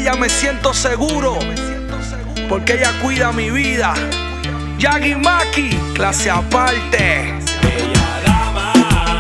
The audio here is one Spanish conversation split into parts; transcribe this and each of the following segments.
ella me siento seguro, porque ella cuida mi vida. Yagi Maki, clase aparte. Bella dama,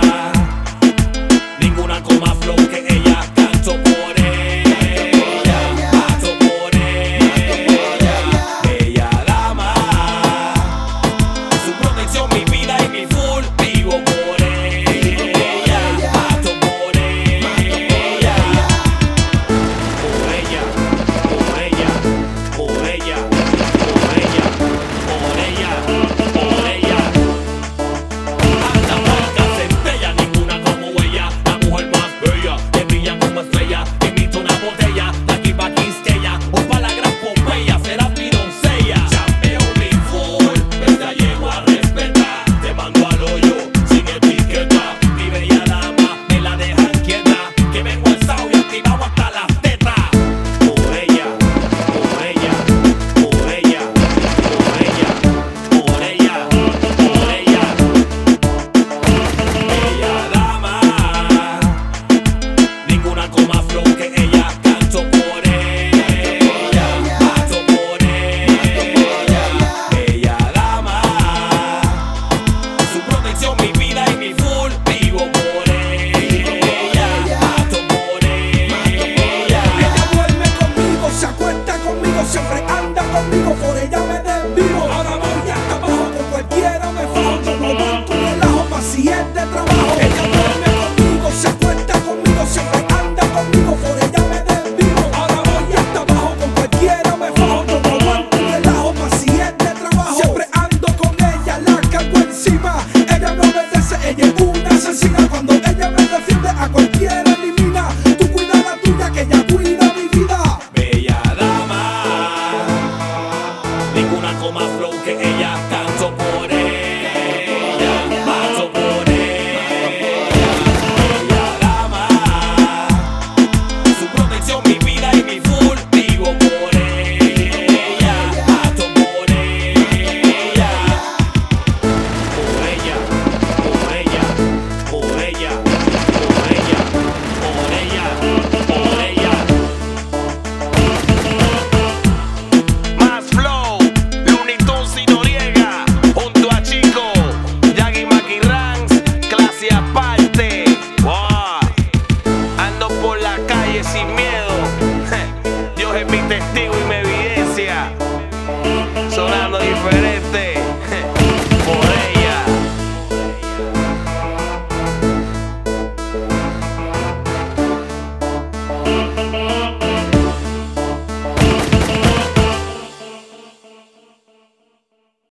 ninguna con más flow que ella. Canto por ella, canto por ella. Bella dama, su protección, mi vida y mi full. Vivo por ella, canto por ella. Por ella, por ella, por ella, por ella, por ella, por ella. Anda marca centella, ninguna como ella. La mujer más bella, que brilla como estrella, que imita una botella. De aquí pa' Quisqueya, o pa' la gran Pompeya, será mi doncella. Chapeo mi full, esta llego a respetar. Te mando al hoyo, sin etiqueta. Mi bella dama, me la dejan quieta. Que vengo alzado y activado hasta las tetas. Por ella, por ella, por ella, por ella, por ella, por ella. Bella dama, ninguna con más flow que ella. Canto por ella, canto por ella. Bella dama, su protección, mi vida y mi full. Vivo por ella, canto por ella. Ella duerme conmigo, se acuesta conmigo, siempre anda conmigo, por ella me desvivo. Ahora voy hasta abajo, con cualquiera me fajo, yo no aguanto un relajo, pa' si es de trabajo. Ella duerme conmigo, se acuesta conmigo, siempre anda conmigo, por ella me desvivo. Ahora voy hasta abajo, con cualquiera me fajo, yo no aguanto un relajo, pa' si es de trabajo. Siempre ando con ella, la cargo encima. Ella me obedece, ella es una asesina. Cuando ella me defiende, a cualquiera elimina. Tú cuida la tuya, que ella cuida mi vida. Bella dama, ninguna con más flow